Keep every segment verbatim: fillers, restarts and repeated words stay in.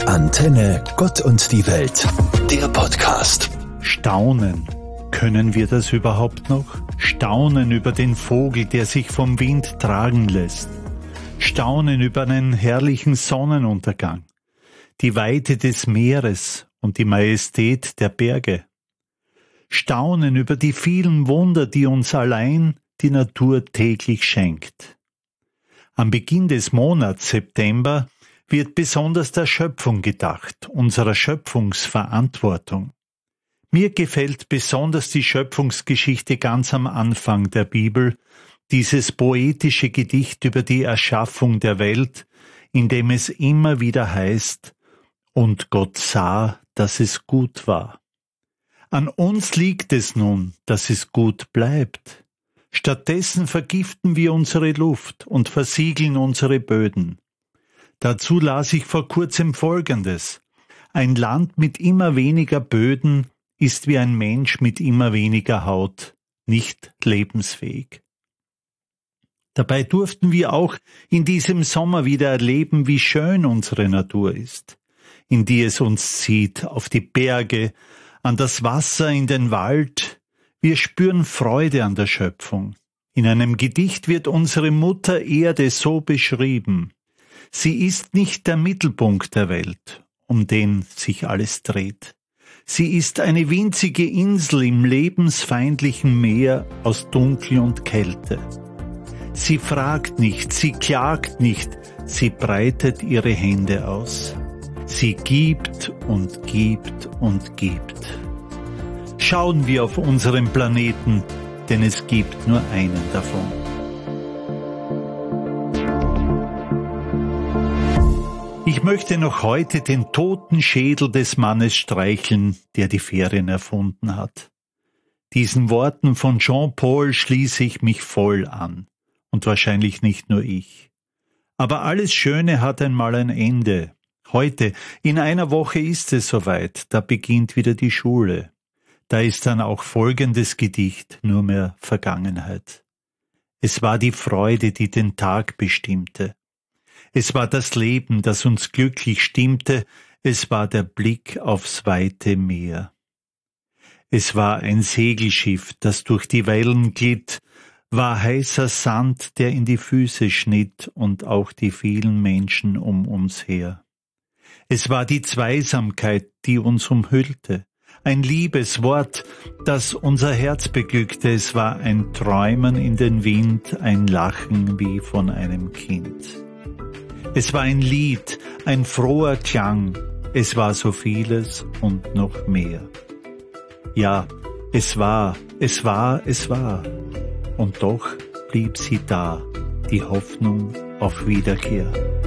Antenne Gott und die Welt, der Podcast. Staunen. Können wir das überhaupt noch? Staunen über den Vogel, der sich vom Wind tragen lässt. Staunen über einen herrlichen Sonnenuntergang. Die Weite des Meeres und die Majestät der Berge. Staunen über die vielen Wunder, die uns allein die Natur täglich schenkt. Am Beginn des Monats September wird besonders der Schöpfung gedacht, unserer Schöpfungsverantwortung. Mir gefällt besonders die Schöpfungsgeschichte ganz am Anfang der Bibel, dieses poetische Gedicht über die Erschaffung der Welt, in dem es immer wieder heißt, und Gott sah, dass es gut war. An uns liegt es nun, dass es gut bleibt. Stattdessen vergiften wir unsere Luft und versiegeln unsere Böden. Dazu las ich vor kurzem Folgendes. Ein Land mit immer weniger Böden ist wie ein Mensch mit immer weniger Haut, nicht lebensfähig. Dabei durften wir auch in diesem Sommer wieder erleben, wie schön unsere Natur ist, in die es uns zieht, auf die Berge, an das Wasser, in den Wald. Wir spüren Freude an der Schöpfung. In einem Gedicht wird unsere Mutter Erde so beschrieben. Sie ist nicht der Mittelpunkt der Welt, um den sich alles dreht. Sie ist eine winzige Insel im lebensfeindlichen Meer aus Dunkel und Kälte. Sie fragt nicht, sie klagt nicht, sie breitet ihre Hände aus. Sie gibt und gibt und gibt. Schauen wir auf unseren Planeten, denn es gibt nur einen davon. Ich möchte noch heute den toten Schädel des Mannes streicheln, der die Ferien erfunden hat. Diesen Worten von Jean-Paul schließe ich mich voll an. Und wahrscheinlich nicht nur ich. Aber alles Schöne hat einmal ein Ende. Heute, in einer Woche ist es soweit, da beginnt wieder die Schule. Da ist dann auch folgendes Gedicht nur mehr Vergangenheit. Es war die Freude, die den Tag bestimmte. Es war das Leben, das uns glücklich stimmte, es war der Blick aufs weite Meer. Es war ein Segelschiff, das durch die Wellen glitt, war heißer Sand, der in die Füße schnitt und auch die vielen Menschen um uns her. Es war die Zweisamkeit, die uns umhüllte, ein Liebeswort, das unser Herz beglückte, es war ein Träumen in den Wind, ein Lachen wie von einem Kind. Es war ein Lied, ein froher Klang, es war so vieles und noch mehr. Ja, es war, es war, es war, und doch blieb sie da, die Hoffnung auf Wiederkehr.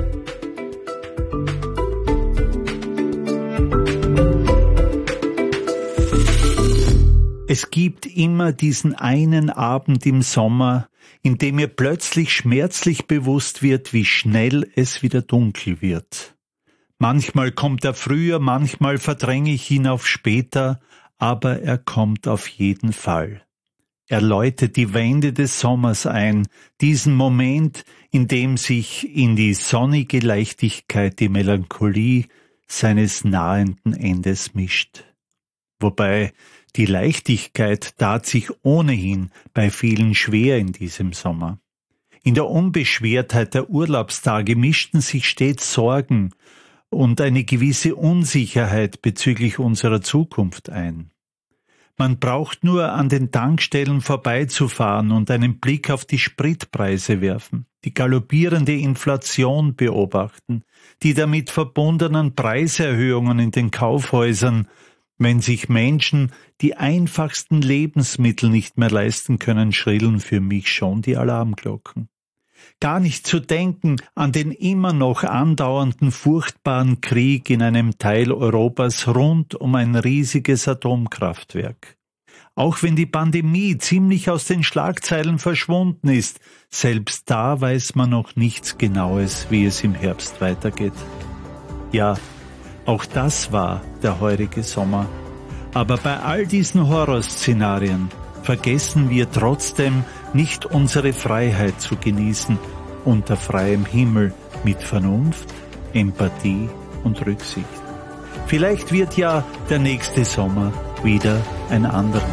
Es gibt immer diesen einen Abend im Sommer, in dem mir plötzlich schmerzlich bewusst wird, wie schnell es wieder dunkel wird. Manchmal kommt er früher, manchmal verdränge ich ihn auf später, aber er kommt auf jeden Fall. Er läutet die Wende des Sommers ein, diesen Moment, in dem sich in die sonnige Leichtigkeit die Melancholie seines nahenden Endes mischt. Wobei die Leichtigkeit tat sich ohnehin bei vielen schwer in diesem Sommer. In der Unbeschwertheit der Urlaubstage mischten sich stets Sorgen und eine gewisse Unsicherheit bezüglich unserer Zukunft ein. Man braucht nur an den Tankstellen vorbeizufahren und einen Blick auf die Spritpreise werfen, die galoppierende Inflation beobachten, die damit verbundenen Preiserhöhungen in den Kaufhäusern, wenn sich Menschen die einfachsten Lebensmittel nicht mehr leisten können, schrillen für mich schon die Alarmglocken. Gar nicht zu denken an den immer noch andauernden furchtbaren Krieg in einem Teil Europas rund um ein riesiges Atomkraftwerk. Auch wenn die Pandemie ziemlich aus den Schlagzeilen verschwunden ist, selbst da weiß man noch nichts Genaues, wie es im Herbst weitergeht. Ja, auch das war der heurige Sommer. Aber bei all diesen Horrorszenarien vergessen wir trotzdem nicht unsere Freiheit zu genießen unter freiem Himmel mit Vernunft, Empathie und Rücksicht. Vielleicht wird ja der nächste Sommer wieder ein anderer.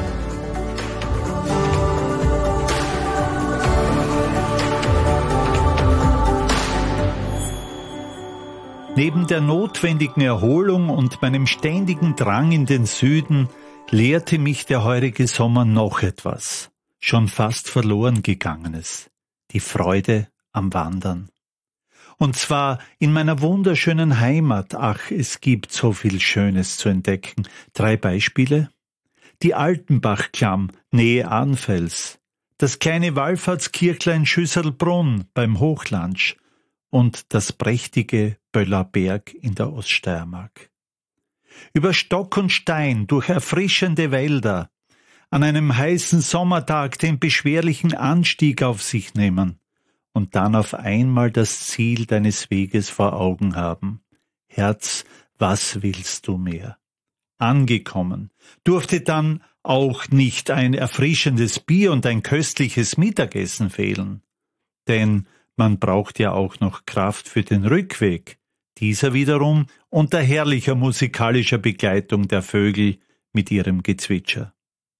Neben der notwendigen Erholung und meinem ständigen Drang in den Süden lehrte mich der heurige Sommer noch etwas, schon fast verloren gegangenes, die Freude am Wandern. Und zwar in meiner wunderschönen Heimat. Ach, es gibt so viel Schönes zu entdecken. Drei Beispiele: die Altenbachklamm, Nähe Arnfels, das kleine Wallfahrtskirchlein Schüsselbrunn beim Hochlandsch und das prächtige Böllerberg in der Oststeiermark. Über Stock und Stein, durch erfrischende Wälder, an einem heißen Sommertag den beschwerlichen Anstieg auf sich nehmen und dann auf einmal das Ziel deines Weges vor Augen haben. Herz, was willst du mehr? Angekommen, durfte dann auch nicht ein erfrischendes Bier und ein köstliches Mittagessen fehlen. Denn man braucht ja auch noch Kraft für den Rückweg, dieser wiederum unter herrlicher musikalischer Begleitung der Vögel mit ihrem Gezwitscher.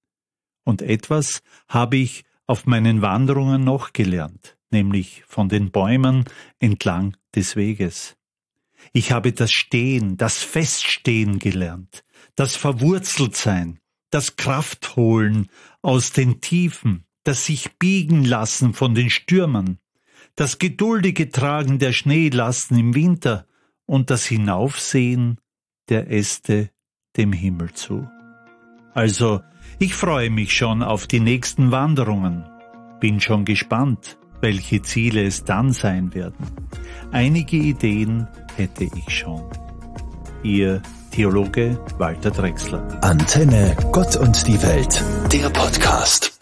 Und etwas habe ich auf meinen Wanderungen noch gelernt, nämlich von den Bäumen entlang des Weges. Ich habe das Stehen, das Feststehen gelernt, das Verwurzeltsein, das Kraftholen aus den Tiefen, das sich biegen lassen von den Stürmen, das geduldige Tragen der Schneelasten im Winter und das Hinaufsehen der Äste dem Himmel zu. Also, ich freue mich schon auf die nächsten Wanderungen, bin schon gespannt, welche Ziele es dann sein werden. Einige Ideen hätte ich schon. Ihr Theologe Walter Drechsler. Antenne Gott und die Welt, der Podcast.